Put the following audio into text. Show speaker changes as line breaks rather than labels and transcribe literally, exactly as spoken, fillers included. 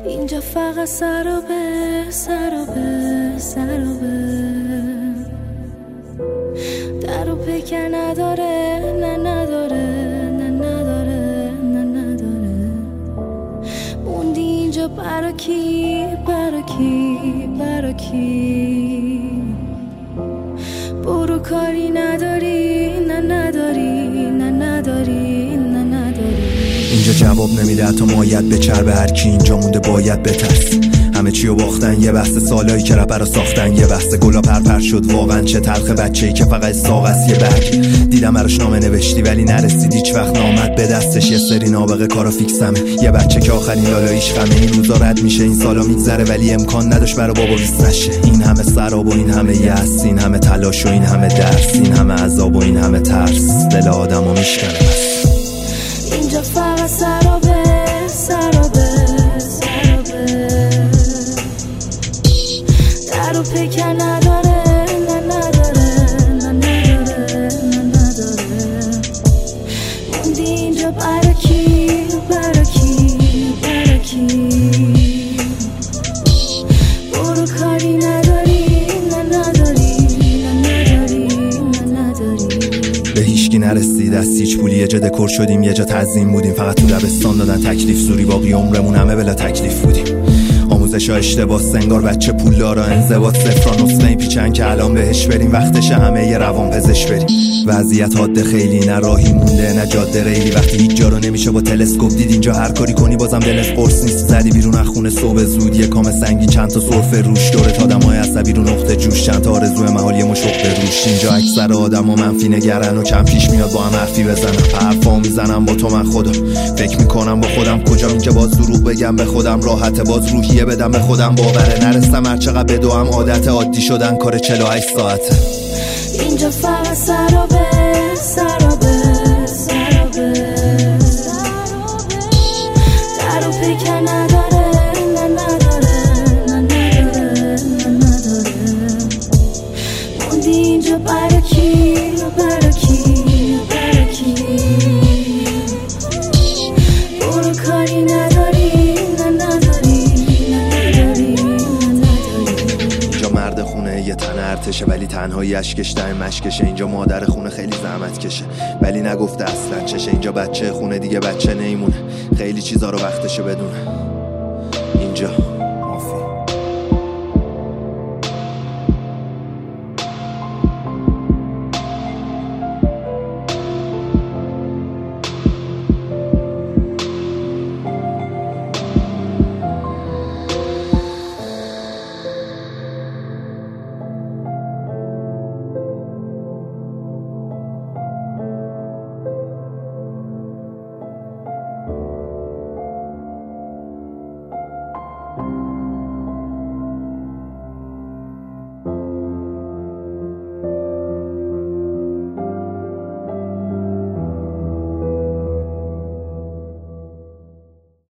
اینجا فقط سرابه سرابه سرابه، در و پکر نداره، نه نداره، نه نداره، نه نداره. موندی اینجا برا کی، برا کی، برا کی؟ برو کاری نداری، نه نداری، نه نداری، نه نداری.
اینجا جواب نمیده حتی مایت به چرب هر کی اینجا مونده باید بترس. همه چیو باختن یه بحث، سالایی که رپرا ساختن یه بحث. گلا پرپر شد واقعا چه تلخ، بچه‌ای که فقط ساق است یه برگ. دیدم براش نامه نوشتی ولی نرسید هیچ وقت نامد به دستش. یه سری نابغه کارا فیکسمه، یه بچه که آخرین لالاییش غمه. این روزا رد میشه این سالا میگذره ولی امکان نداشت برا بابا ویس نشه. این همه سراب و این همه یأس، این همه تلاش و این همه درس، این همه عذاب و این همه ترس، دل آدمو میشکنه.
اینجا فقط سرابه سرابه سرابه، در و پکر نداره، نه نداره، نه نداره، نه نداره. موندی اینجا برا کی، برا کی، برا کی؟ برو کاری نداری، نه نداری، نه نداری، نه نداری.
به هیچکی نرسید از هیچ پولی، یه جا دکور شدیم یه جا تعظیم بودیم. فقط تو دبستان دادن تکلیف سوری، باقی عمرمون همه بلا تکلیف بودیم. آموزش ها اشتباه، سنگار بچه پولدارا، انضباط صفران نسخه پیچن که الان بهش بریم. وقتش همه یه روان پزشک بریم. وضعیت حاده خیلی، نه راهی مونده نه جاده ریلی. وقتی هیچ جا رو نمیشه با تلسکوپ دید، اینجا هر کاری کنی بازم دلت قرص نیست. زدی بیرون از خونه صبح زود، یه کام سنگین چند تا سرفه روش. دورت آدمای عصبی رو نقطه جوش، چند تا آرزوی محالی مشق روش. اینجا اکثر آدما منفی نگرن و کم پیش میاد با هم حرفی بزنم. حرفا میزنم با تو من خدا، فکر میکنم با خودم کجا اینجا باز دروغ بگم به خودم. راحت باز روحیه بدم به خودم، باوره نرسم هر چقدر بدوام. عادت عادی شدن کار چهل و هشت ساعته.
اینجا فقط سرابه سرابه سرابه، در و پکر نداره، نه نداره، نه نداره، نه نداره. موندی اینجا برا کی، برا کی، برا کی؟ برو کاری نداری، نه نداری، نه نداری، نه نداری.
اینجا مرد خونه یه تن ارتشه ولی تنهایی اشکش ده مشکشه. اینجا مادر خونه خیلی زحمت کشه ولی نگفته اصلا چشه. اینجا بچه خونه دیگه بچه نیمونه، خیلی چیزا رو وقتشه بدونه. اینجا